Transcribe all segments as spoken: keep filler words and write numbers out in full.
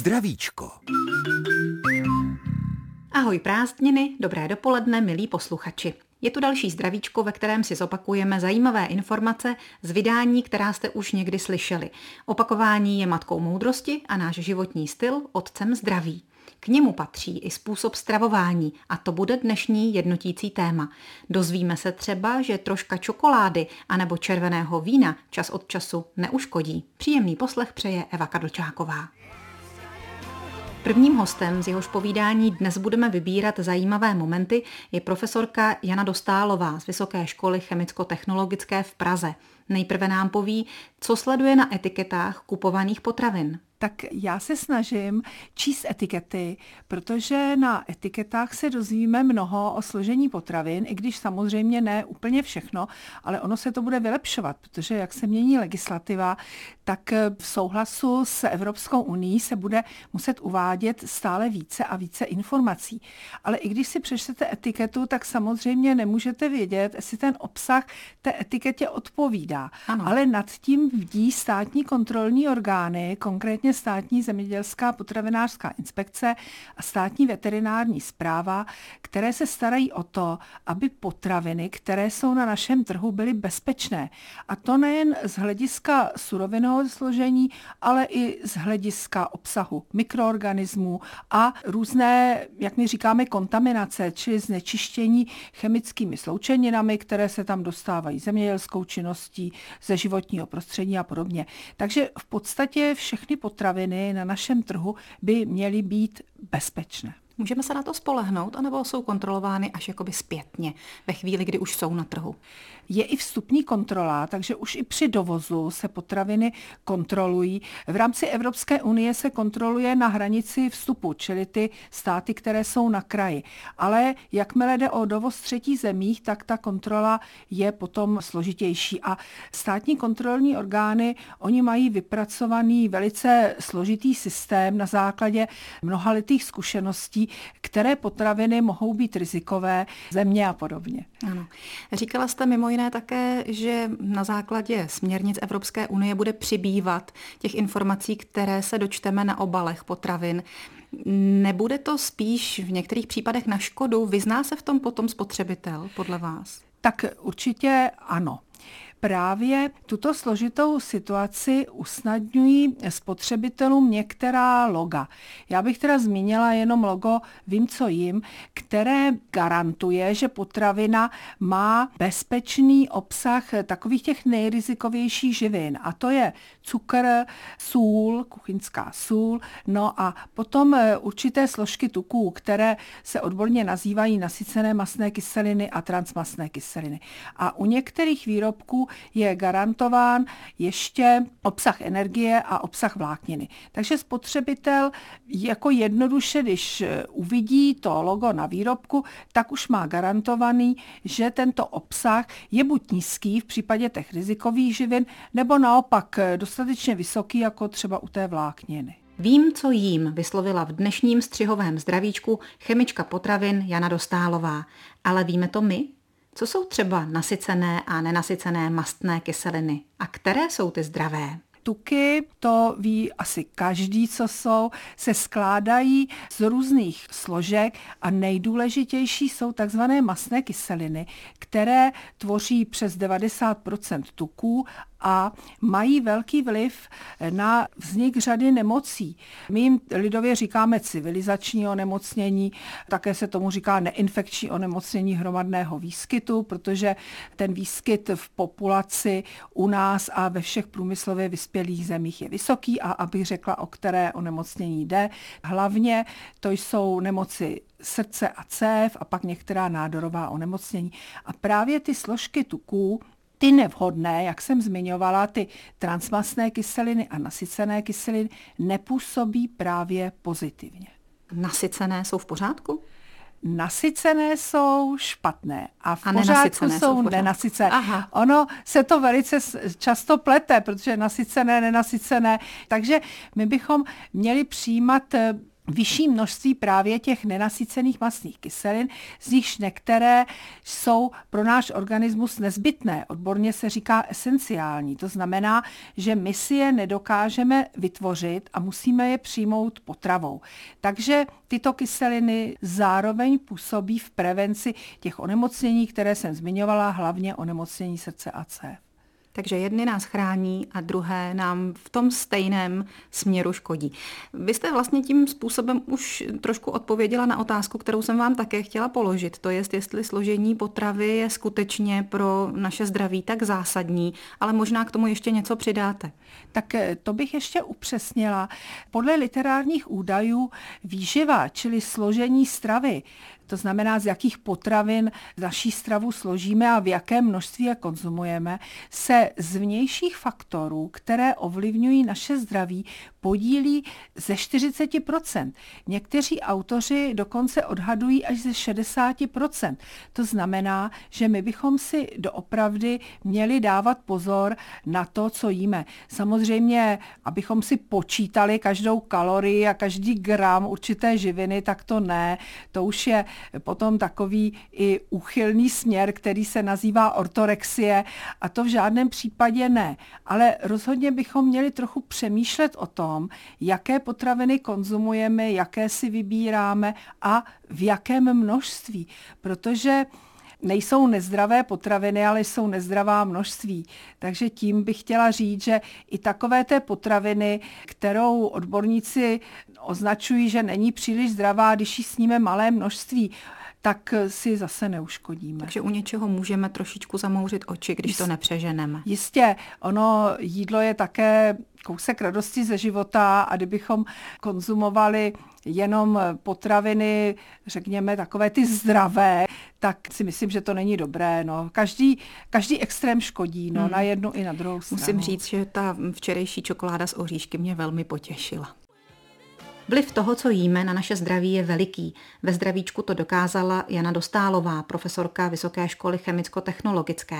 Zdravíčko. Ahoj prázdniny, dobré dopoledne, milí posluchači. Je tu další zdravíčko, ve kterém si zopakujeme zajímavé informace z vydání, která jste už někdy slyšeli. Opakování je matkou moudrosti a náš životní styl otcem zdraví. K němu patří i způsob stravování a to bude dnešní jednotící téma. Dozvíme se třeba, že troška čokolády anebo červeného vína čas od času neuškodí. Příjemný poslech přeje Eva Kadlčáková. Prvním hostem, z jehož povídání dnes budeme vybírat zajímavé momenty, je profesorka Jana Dostálová z Vysoké školy chemicko-technologické v Praze. Nejprve nám poví, co sleduje na etiketách kupovaných potravin. Tak já se snažím číst etikety, protože na etiketách se dozvíme mnoho o složení potravin, i když samozřejmě ne úplně všechno, ale ono se to bude vylepšovat, protože jak se mění legislativa, tak v souhlasu s Evropskou unií se bude muset uvádět stále více a více informací. Ale i když si přečtete etiketu, tak samozřejmě nemůžete vědět, jestli ten obsah té etiketě odpovídá. Ano. Ale nad tím bdí státní kontrolní orgány, konkrétně Státní zemědělská potravinářská inspekce a Státní veterinární správa, které se starají o to, aby potraviny, které jsou na našem trhu, byly bezpečné. A to nejen z hlediska surovinového složení, ale i z hlediska obsahu mikroorganismů a různé, jak my říkáme, kontaminace, čili znečištění chemickými sloučeninami, které se tam dostávají zemědělskou činností, ze životního prostředí a podobně. Takže v podstatě všechny potraviny na našem trhu by měly být bezpečné. Můžeme se na to spolehnout, anebo jsou kontrolovány až jakoby zpětně, ve chvíli, kdy už jsou na trhu? Je i vstupní kontrola, takže už i při dovozu se potraviny kontrolují. V rámci Evropské unie se kontroluje na hranici vstupu, čili ty státy, které jsou na kraji. Ale jakmile jde o dovoz třetích zemích, tak ta kontrola je potom složitější. A státní kontrolní orgány, oni mají vypracovaný velice složitý systém na základě mnohaletých zkušeností, které potraviny mohou být rizikové, země a podobně. Ano. Říkala jste mimo jiné také, že na základě směrnic Evropské unie bude přibývat těch informací, které se dočteme na obalech potravin. Nebude to spíš v některých případech na škodu? Vyzná se v tom potom spotřebitel, podle vás? Tak určitě ano. Právě tuto složitou situaci usnadňují spotřebitelům některá loga. Já bych teda zmínila jenom logo Vím, co jím, které garantuje, že potravina má bezpečný obsah takových těch nejrizikovějších živin. A to je cukr, sůl, kuchyňská sůl, no a potom určité složky tuků, které se odborně nazývají nasycené mastné kyseliny a transmastné kyseliny. A u některých výrobků je garantován ještě obsah energie a obsah vlákniny. Takže spotřebitel jako jednoduše, když uvidí to logo na výrobku, tak už má garantovaný, že tento obsah je buď nízký v případě těch rizikových živin, nebo naopak dostatečně vysoký, jako třeba u té vlákniny. Vím, co jím, vyslovila v dnešním střihovém zdravíčku chemička potravin Jana Dostálová. Ale víme to my? Co jsou třeba nasycené a nenasycené mastné kyseliny? A které jsou ty zdravé? Tuky, to ví asi každý, co jsou, se skládají z různých složek a nejdůležitější jsou takzvané mastné kyseliny, které tvoří přes devadesát procent tuků a mají velký vliv na vznik řady nemocí. My jim lidově říkáme civilizační onemocnění, také se tomu říká neinfekční onemocnění hromadného výskytu, protože ten výskyt v populaci u nás a ve všech průmyslově vyspělých zemích je vysoký a abych řekla, o které onemocnění jde. Hlavně to jsou nemoci srdce a cév a pak některá nádorová onemocnění. A právě ty složky tuků, ty nevhodné, jak jsem zmiňovala, ty transmastné kyseliny a nasycené kyseliny nepůsobí právě pozitivně. Nasycené jsou v pořádku? Nasycené jsou špatné a v a pořádku jsou nenasycené. Aha. Ono se to velice často plete, protože nasycené, nenasycené. Takže my bychom měli přijímat vyšší množství právě těch nenasycených mastných kyselin, z nichž některé jsou pro náš organismus nezbytné. Odborně se říká esenciální. To znamená, že my si je nedokážeme vytvořit a musíme je přijmout potravou. Takže tyto kyseliny zároveň působí v prevenci těch onemocnění, které jsem zmiňovala, hlavně onemocnění srdce a cév. Takže jedny nás chrání a druhé nám v tom stejném směru škodí. Vy jste vlastně tím způsobem už trošku odpověděla na otázku, kterou jsem vám také chtěla položit. To je, jestli složení potravy je skutečně pro naše zdraví tak zásadní, ale možná k tomu ještě něco přidáte. Tak to bych ještě upřesnila. Podle literárních údajů výživa, čili složení stravy, to znamená, z jakých potravin naší stravu složíme a v jakém množství je konzumujeme, se z vnějších faktorů, které ovlivňují naše zdraví, podílí ze čtyřicet procent. Někteří autoři dokonce odhadují až ze šedesát procent. To znamená, že my bychom si doopravdy měli dávat pozor na to, co jíme. Samozřejmě, abychom si počítali každou kalorii a každý gram určité živiny, tak to ne. To už je potom takový i úchylný směr, který se nazývá ortorexie, a to v žádném případě ne. Ale rozhodně bychom měli trochu přemýšlet o tom, jaké potraviny konzumujeme, jaké si vybíráme a v jakém množství, protože nejsou nezdravé potraviny, ale jsou nezdravá množství. Takže tím bych chtěla říct, že i takové té potraviny, kterou odborníci označují, že není příliš zdravá, když jí sníme malé množství, tak si zase neuškodíme. Takže u něčeho můžeme trošičku zamouřit oči, když Jist, to nepřeženeme. Jistě, ono jídlo je také kousek radosti ze života a kdybychom konzumovali jenom potraviny, řekněme, takové ty zdravé, tak si myslím, že to není dobré. No. Každý, každý extrém škodí, no, hmm. na jednu i na druhou stranu. Musím říct, že ta včerejší čokoláda s oříšky mě velmi potěšila. Vliv toho, co jíme, na naše zdraví je veliký. Ve zdravíčku to dokázala Jana Dostálová, profesorka Vysoké školy chemicko-technologické.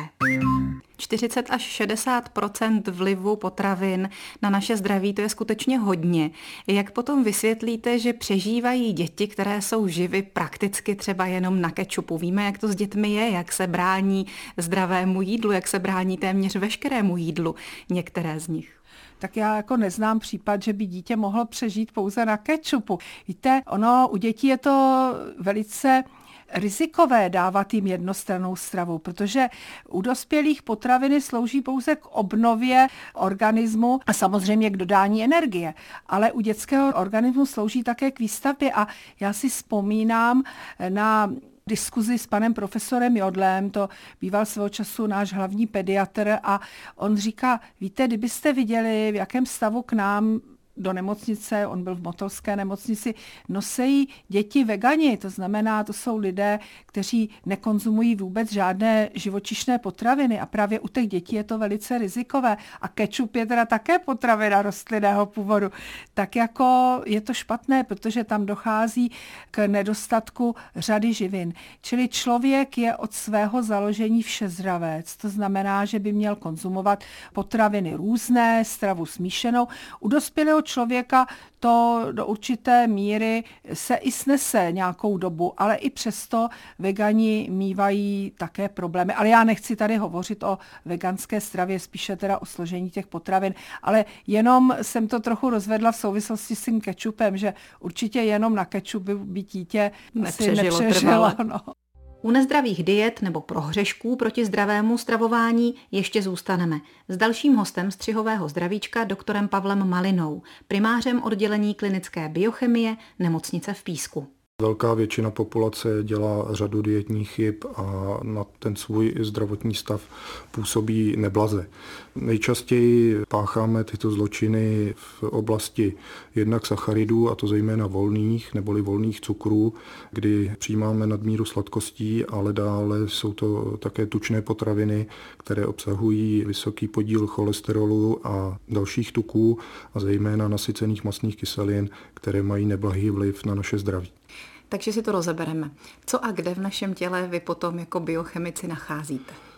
čtyřicet až šedesát procent vlivu potravin na naše zdraví, to je skutečně hodně. Jak potom vysvětlíte, že přežívají děti, které jsou živy prakticky třeba jenom na kečupu? Víme, jak to s dětmi je, jak se brání zdravému jídlu, jak se brání téměř veškerému jídlu některé z nich. Tak já jako neznám případ, že by dítě mohlo přežít pouze na kečupu. Víte, ono u dětí je to velice rizikové dávat jim jednostrannou stravu, protože u dospělých potraviny slouží pouze k obnově organismu a samozřejmě k dodání energie, ale u dětského organismu slouží také k výstavbě a já si vzpomínám na diskuzi s panem profesorem Jodlem, to býval svého času náš hlavní pediatr a on říká, víte, kdybyste viděli, v jakém stavu k nám do nemocnice, on byl v Motolské nemocnici, nosejí děti vegani, to znamená, to jsou lidé, kteří nekonzumují vůbec žádné živočišné potraviny a právě u těch dětí je to velice rizikové a kečup je teda také potravina rostlinného původu. Tak jako je to špatné, protože tam dochází k nedostatku řady živin. Čili člověk je od svého založení všezdravec, to znamená, že by měl konzumovat potraviny různé, stravu smíšenou. U dospělého člověka to do určité míry se i snese nějakou dobu, ale i přesto vegani mívají také problémy. Ale já nechci tady hovořit o veganské stravě, spíše teda o složení těch potravin, ale jenom jsem to trochu rozvedla v souvislosti s tím kečupem, že určitě jenom na kečup by dítě nepřežilo. nepřežilo no. U nezdravých diet nebo prohřešků proti zdravému stravování ještě zůstaneme. S dalším hostem střihového zdravíčka, doktorem Pavlem Malinou, primářem oddělení klinické biochemie Nemocnice v Písku. Velká většina populace dělá řadu dietních chyb a na ten svůj zdravotní stav působí neblaze. Nejčastěji pácháme tyto zločiny v oblasti jednak sacharidů, a to zejména volných neboli volných cukrů, kdy přijímáme nadmíru sladkostí, ale dále jsou to také tučné potraviny, které obsahují vysoký podíl cholesterolu a dalších tuků a zejména nasycených mastných kyselin, které mají neblahý vliv na naše zdraví. Takže si to rozebereme. Co a kde v našem těle vy potom jako biochemici nacházíte?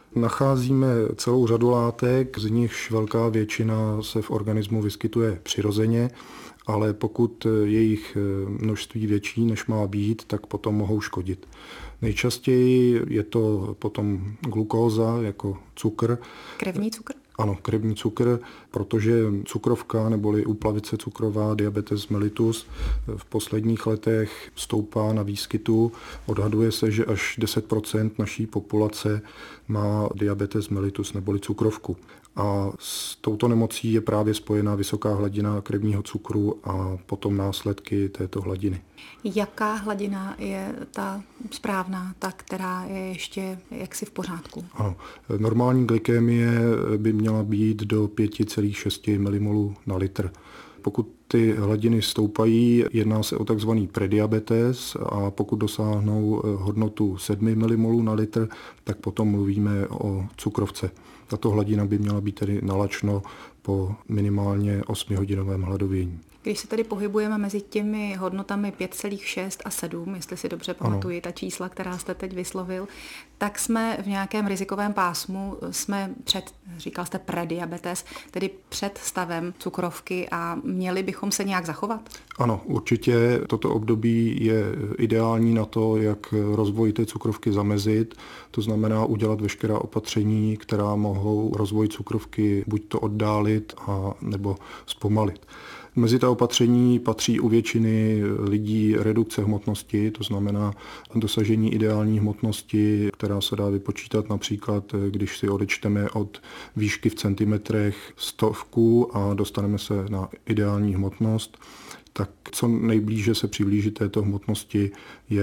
Nacházíme celou řadu látek, z nichž velká většina se v organismu vyskytuje přirozeně, ale pokud je jich množství větší, než má být, tak potom mohou škodit. Nejčastěji je to potom glukóza jako cukr. Krevní cukr? Ano, krevní cukr, protože cukrovka neboli úplavice cukrová, diabetes mellitus, v posledních letech stoupá na výskytu. Odhaduje se, že až deset procent naší populace má diabetes mellitus neboli cukrovku. A s touto nemocí je právě spojená vysoká hladina krevního cukru a potom následky této hladiny. Jaká hladina je ta správná, ta, která je ještě jaksi v pořádku? Ano, normální glykémie by měla být do pět celá šest milimolů na litr. Pokud ty hladiny stoupají, jedná se o takzvaný prediabetes a pokud dosáhnou hodnotu sedm milimolů na litr, tak potom mluvíme o cukrovce. Tato hladina by měla být tedy nalačno po minimálně osmihodinovém hladovění. Když se tedy pohybujeme mezi těmi hodnotami pět celá šest a sedm, jestli si dobře pamatuji ano. ta čísla, která jste teď vyslovil, tak jsme v nějakém rizikovém pásmu, jsme před, říkal jste prediabetes, tedy před stavem cukrovky a měli bychom se nějak zachovat? Ano, určitě toto období je ideální na to, jak rozvoj té cukrovky zamezit, to znamená udělat veškerá opatření, která mohou rozvoj cukrovky buď to oddálit a nebo zpomalit. Mezi ta opatření patří u většiny lidí redukce hmotnosti, to znamená dosažení ideální hmotnosti, která se dá vypočítat například, když si odečteme od výšky v centimetrech stovku a dostaneme se na ideální hmotnost, tak co nejblíže se přiblížit této hmotnosti je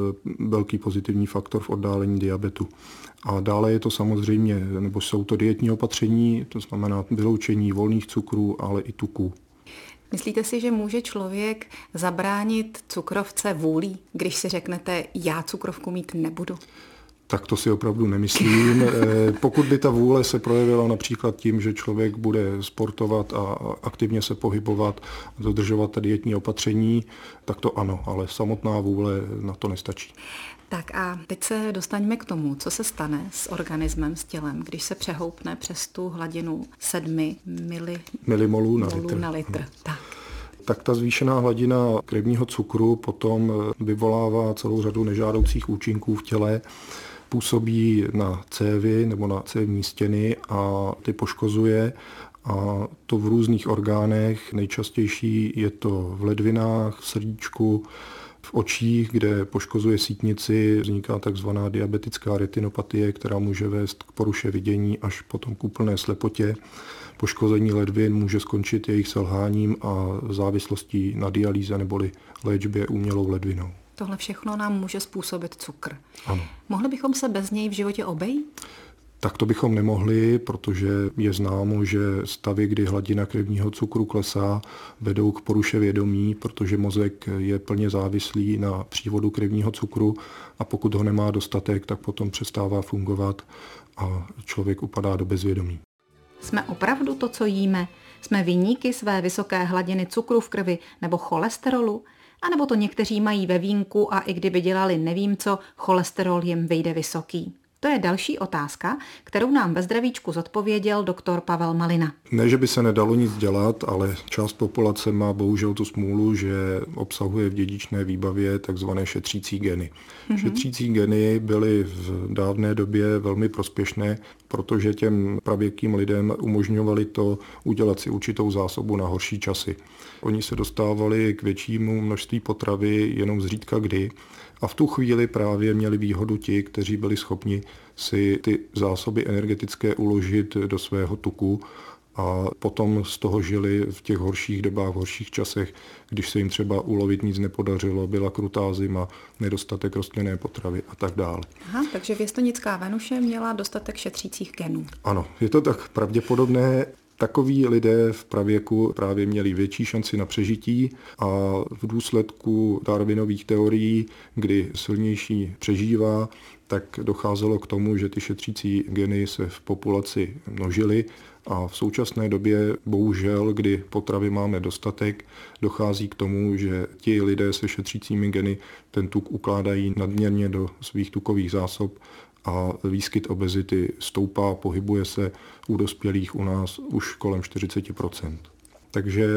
velký pozitivní faktor v oddálení diabetu. A dále je to samozřejmě, nebo jsou to dietní opatření, to znamená vyloučení volných cukrů, ale i tuků. Myslíte si, že může člověk zabránit cukrovce vůlí, když si řeknete, já cukrovku mít nebudu? Tak to si opravdu nemyslím. Pokud by ta vůle se projevila například tím, že člověk bude sportovat a aktivně se pohybovat, dodržovat ta dietní opatření, tak to ano, ale samotná vůle na to nestačí. Tak a teď se dostaňme k tomu, co se stane s organismem, s tělem, když se přehoupne přes tu hladinu sedmi mili... milimolů na litr. Na litr. Hmm. Tak. tak ta zvýšená hladina krevního cukru potom vyvolává celou řadu nežádoucích účinků v těle, působí na cévy nebo na cévní stěny a ty poškozuje, a to v různých orgánech. Nejčastější je to v ledvinách, v srdíčku, v očích, kde poškozuje sítnici, vzniká takzvaná diabetická retinopatie, která může vést k poruše vidění až potom k úplné slepotě. Poškození ledvin může skončit jejich selháním a závislostí na dialýze neboli léčbě umělou ledvinou. Tohle všechno nám může způsobit cukr. Ano. Mohli bychom se bez něj v životě obejít? Tak to bychom nemohli, protože je známo, že stavy, kdy hladina krevního cukru klesá, vedou k poruše vědomí, protože mozek je plně závislý na přívodu krevního cukru a pokud ho nemá dostatek, tak potom přestává fungovat a člověk upadá do bezvědomí. Jsme opravdu to, co jíme? Jsme viníky své vysoké hladiny cukru v krvi nebo cholesterolu? A nebo to někteří mají ve vínku a i kdyby dělali nevím co, cholesterol jim vyjde vysoký? To je další otázka, kterou nám ve zdravíčku zodpověděl doktor Pavel Malina. Ne, že by se nedalo nic dělat, ale část populace má bohužel tu smůlu, že obsahuje v dědičné výbavě takzvané šetřící geny. Mm-hmm. Šetřící geny byly v dávné době velmi prospěšné, protože těm pravěkým lidem umožňovali to udělat si určitou zásobu na horší časy. Oni se dostávali k většímu množství potravy jenom zřídka kdy. A v tu chvíli právě měli výhodu ti, kteří byli schopni si ty zásoby energetické uložit do svého tuku a potom z toho žili v těch horších dobách, v horších časech, když se jim třeba ulovit nic nepodařilo, byla krutá zima, nedostatek rostlinné potravy a tak dále. Aha, takže věstonická Venuše měla dostatek šetřících genů. Ano, je to tak pravděpodobné. Takoví lidé v pravěku právě měli větší šanci na přežití a v důsledku Darwinových teorií, kdy silnější přežívá, tak docházelo k tomu, že ty šetřící geny se v populaci množily a v současné době bohužel, kdy potravy máme dostatek, dochází k tomu, že ti lidé se šetřícími geny ten tuk ukládají nadměrně do svých tukových zásob a výskyt obezity stoupá, pohybuje se u dospělých u nás už kolem čtyřicet procent. Takže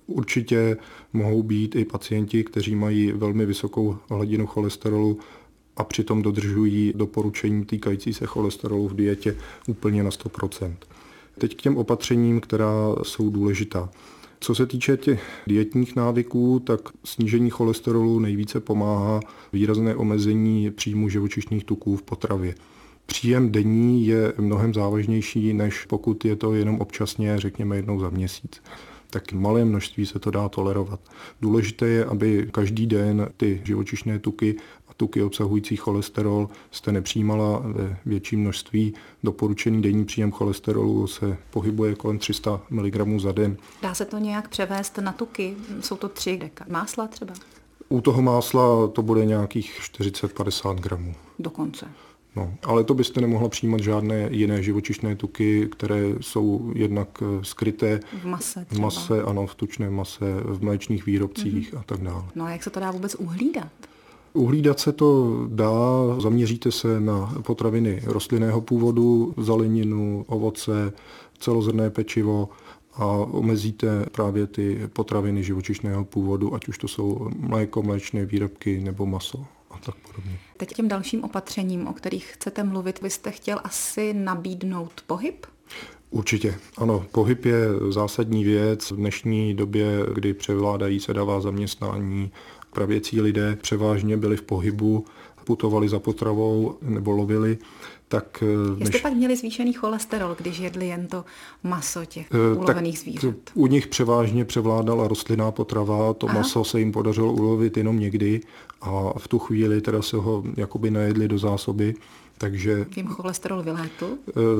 určitě mohou být i pacienti, kteří mají velmi vysokou hladinu cholesterolu a přitom dodržují doporučení týkající se cholesterolu v dietě úplně na sto procent. Teď k těm opatřením, která jsou důležitá. Co se týče těch dietních návyků, tak snížení cholesterolu nejvíce pomáhá výrazné omezení příjmu živočišných tuků v potravě. Příjem denní je mnohem závažnější, než pokud je to jenom občasně, řekněme jednou za měsíc. Tak malé množství se to dá tolerovat. Důležité je, aby každý den ty živočišné tuky a tuky obsahující cholesterol jste nepřijímala ve větším množství. Doporučený denní příjem cholesterolu se pohybuje kolem tři sta miligramů za den. Dá se to nějak převést na tuky? Jsou to tři deka. Másla třeba? U toho másla to bude nějakých čtyřicet padesát gramů. Dokonce. No, ale to byste nemohla přijímat žádné jiné živočišné tuky, které jsou jednak skryté v mase, v mase, ano, v tučné mase, v mléčných výrobcích mm-hmm. a tak dále. No a jak se to dá vůbec uhlídat? Uhlídat se to dá, zaměříte se na potraviny rostlinného původu, zeleninu, ovoce, celozrnné pečivo a omezíte právě ty potraviny živočišného původu, ať už to jsou mléko, mléčné výrobky nebo maso a tak podobně. Teď těm dalším opatřením, o kterých chcete mluvit, vy jste chtěl asi nabídnout pohyb? Určitě, ano. Pohyb je zásadní věc. V dnešní době, kdy převládají sedavá zaměstnání, pravěcí lidé převážně byli v pohybu, putovali za potravou nebo lovili, tak... Dneš... Jestli pak měli zvýšený cholesterol, když jedli jen to maso těch ulovených zvířat? U nich převážně převládala rostlinná potrava, to Aha. maso se jim podařilo ulovit jenom někdy a v tu chvíli teda se ho jakoby najedli do zásoby. Takže jim cholesterol vylétl?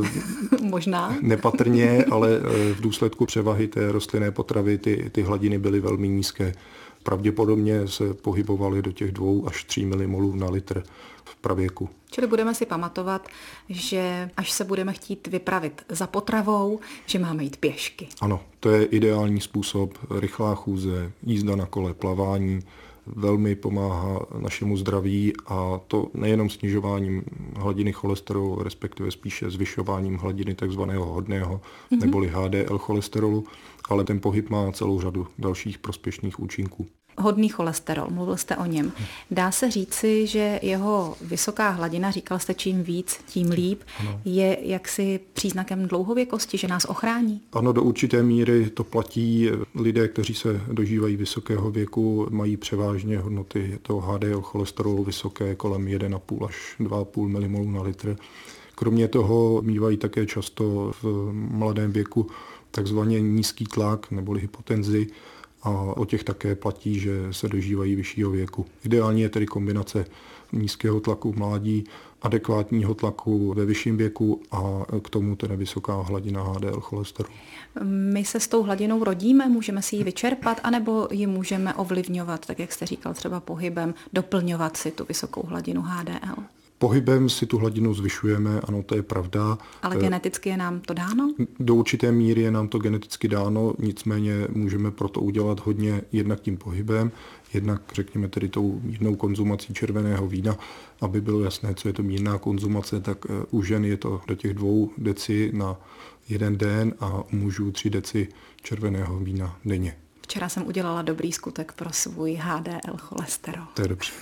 Možná? Nepatrně, ale v důsledku převahy té rostlinné potravy ty, ty hladiny byly velmi nízké. Pravděpodobně se pohybovaly do těch dvou až tří milimolů na litr v pravěku. Čili budeme si pamatovat, že až se budeme chtít vypravit za potravou, že máme jít pěšky. Ano, to je ideální způsob, rychlá chůze, jízda na kole, plavání, velmi pomáhá našemu zdraví a to nejenom snižováním hladiny cholesterolu, respektive spíše zvyšováním hladiny takzvaného hodného mm-hmm. neboli H D L cholesterolu, ale ten pohyb má celou řadu dalších prospěšných účinků. Hodný cholesterol, mluvil jste o něm. Dá se říci, že jeho vysoká hladina, říkal jste čím víc, tím líp, ano. je jaksi příznakem dlouhověkosti, že nás ochrání? Ano, do určité míry to platí. Lidé, kteří se dožívají vysokého věku, mají převážně hodnoty toho H D L cholesterolu vysoké kolem jedna celá pět až dva celá pět milimolů na litr. Kromě toho mívají také často v mladém věku takzvaně nízký tlak neboli hypotenzi, a o těch také platí, že se dožívají vyššího věku. Ideální je tedy kombinace nízkého tlaku v mládí, adekvátního tlaku ve vyšším věku a k tomu teda vysoká hladina H D L cholesterolu. My se s tou hladinou rodíme, můžeme si ji vyčerpat, anebo ji můžeme ovlivňovat, tak jak jste říkal, třeba pohybem, doplňovat si tu vysokou hladinu H D L? Pohybem si tu hladinu zvyšujeme, ano, to je pravda. Ale geneticky je nám to dáno? Do určité míry je nám to geneticky dáno, nicméně můžeme proto udělat hodně jednak tím pohybem, jednak řekněme tedy tou mírnou konzumací červeného vína, aby bylo jasné, co je to mírná konzumace, tak u žen je to do těch dvou deci na jeden den a u mužů tři deci červeného vína denně. Včera jsem udělala dobrý skutek pro svůj H D L cholesterol. To je dobře.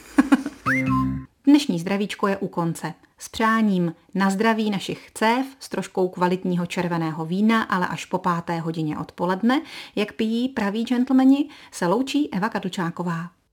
Dnešní zdravíčko je u konce. S přáním na zdraví našich cév s troškou kvalitního červeného vína, ale až po páté hodině odpoledne, jak pijí praví gentlemani, se loučí Eva Kadlčáková.